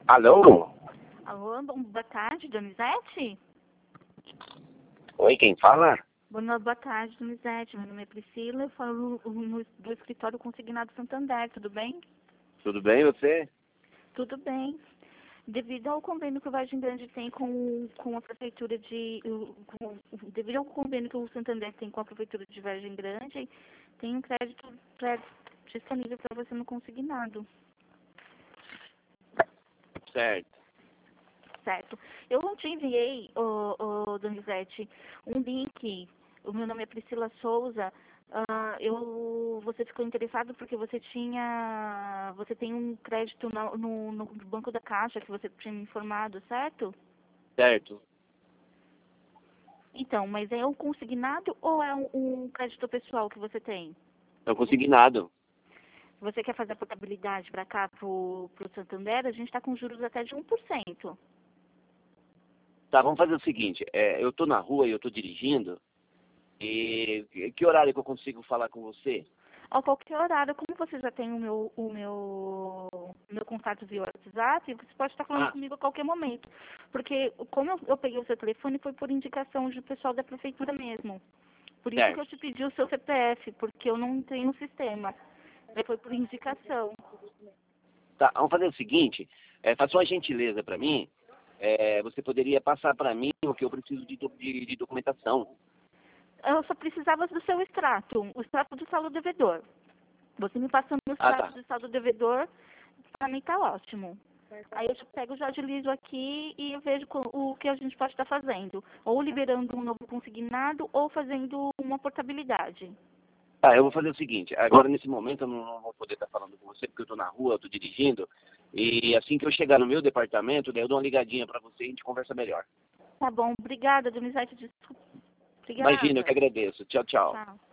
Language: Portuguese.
Alô? Alô, boa tarde, Donizete? Oi, quem fala? Boa tarde, Donizete. Meu nome é Priscila, eu falo do escritório Consignado Santander, tudo bem? Tudo bem, você? Tudo bem. Devido ao convênio que o Vargem Grande tem com a prefeitura devido ao convênio que o Santander tem com a prefeitura de Vargem Grande, tem um crédito disponível para você no consignado. Certo. Certo. Eu te enviei, Donizete, um link. O meu nome é Priscila Souza. Você ficou interessado porque você tem um crédito no Banco da Caixa que você tinha me informado, certo? Certo. Então, mas é um consignado ou é um crédito pessoal que você tem? Não consignado. Você quer fazer a portabilidade para cá, pro Santander? A gente está com juros até de 1%. Tá, vamos fazer o seguinte. Eu tô na rua e eu tô dirigindo. E que horário que eu consigo falar com você? A qualquer horário, como você já tem o meu contato via WhatsApp, você pode estar falando Ah, comigo a qualquer momento. Porque como eu peguei o seu telefone, foi por indicação do pessoal da prefeitura mesmo. Por isso que eu certo. te pedi o seu CPF, porque eu não tenho um sistema. Foi por indicação. Tá, vamos fazer o seguinte. Faça uma gentileza para mim. Você poderia passar para mim o que eu preciso de documentação. Eu só precisava do seu extrato, o extrato do saldo devedor. Você me passando o Ah, extrato tá. do saldo devedor, para mim tá ótimo. Aí eu pego, já agilizo aqui e eu vejo o que a gente pode estar fazendo. Ou liberando um novo consignado ou fazendo uma portabilidade. Tá, eu vou fazer o seguinte. Agora, nesse momento, eu não vou poder estar falando com você, porque eu tô na rua, eu tô dirigindo. E assim que eu chegar no meu departamento, daí eu dou uma ligadinha para você e a gente conversa melhor. Tá bom, obrigada, Donizete. Imagina, eu que Obrigada. agradeço. Tchau, tchau. Tchau.